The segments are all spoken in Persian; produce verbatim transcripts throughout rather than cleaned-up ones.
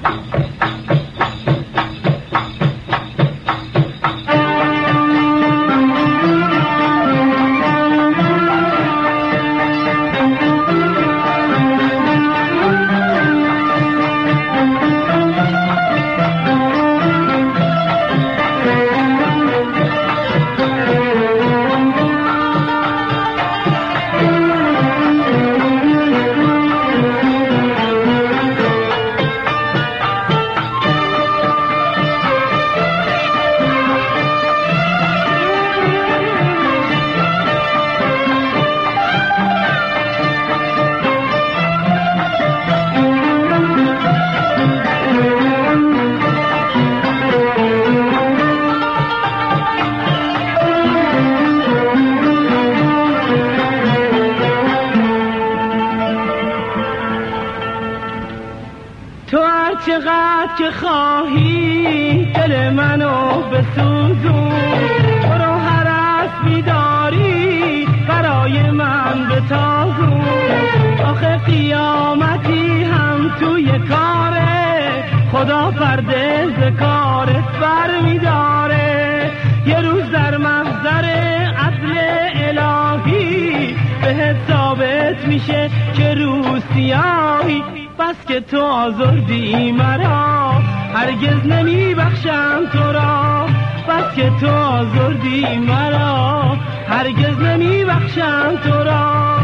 چقدر که خواهی دل منو بسوزون، برو هر اسبی داری برای من بتازون. آخه قیامتی هم توی کاره، خدا پرده ز کارت بر میداره. یه روز در محضر عدل الهی بهت ثابت میشه که روسیایی. بس که تو آزردی مرا هرگز نمی بخشم تو را، بس که تو آزردی مرا هرگز نمی بخشم تو را.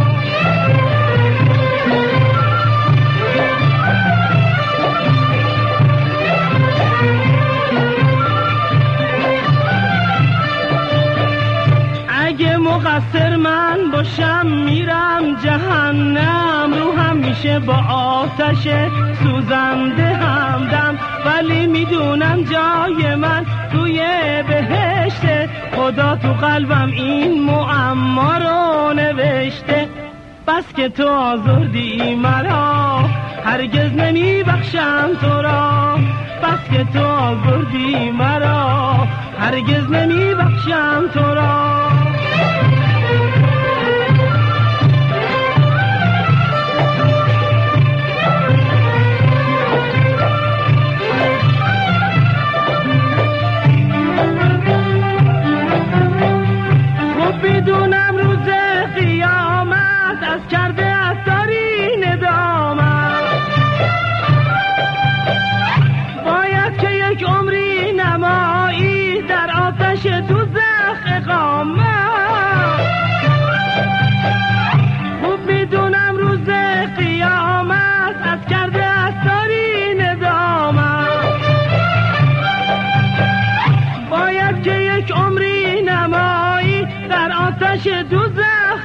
اگه مقصر من باشم میرم جهنم، روحم میشه با آتش سوزنده همدم. ولی میدونم جای من توی بهشته، خدا تو قلبم این معما رو نوشته. بس که تو آزردی مرا هرگز نمی بخشم تو را، بس که تو آزردی مرا هرگز نمی بخشم تو را. بدونم روز قیامت از کرده از داری ندامت، باید که یک عمری نمایی در آتش دوزخ اقامت. خوب میدونم روز قیامت از کرده از داری ندامت، باید که یک عمری نمایی در آتش دوزخ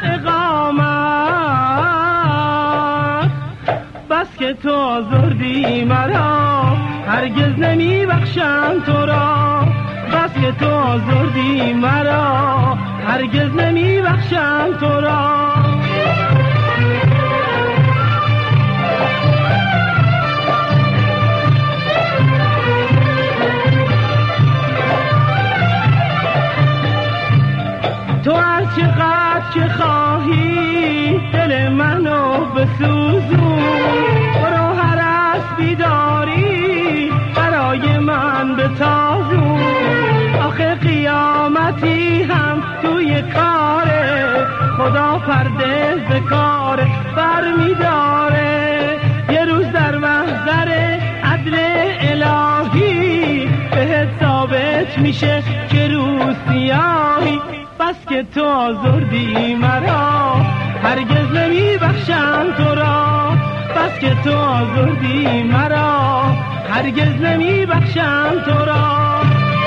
اقامت. بس که تو آزردی مرا هرگز نمی بخشم تو را، بس که تو آزردی مرا هرگز نمی بخشم تو را. تو هر چقدر که خواهی دل منو بسوزون، برو هر اسبی داری برای من بتازون. آخه قیامتی هم توی کاره، خدا پرده ز کارت بر میداره. یه روز در محضر عدل الهی بهت ثابت میشه که روسیایی. بس که تو آزردی مرا هرگز نمی بخشم تو را، بس که تو آزردی مرا هرگز نمی بخشم تو را.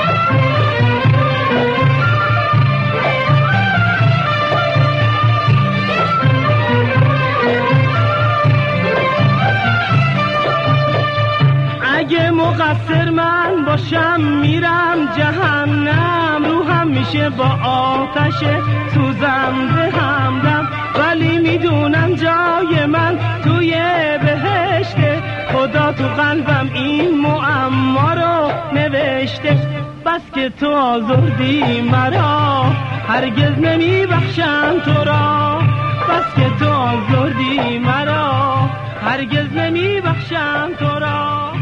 اگه مقصر من باشم میرم جهنم، روحم میشه با آتش سوزنده همدم. ولی میدونم جای من توی بهشته، خدا تو قلبم این معما رو نوشته. بس که تو آزردی مرا هرگز نمی بخشم تو را، بس که تو آزردی مرا هرگز نمی بخشم تو را.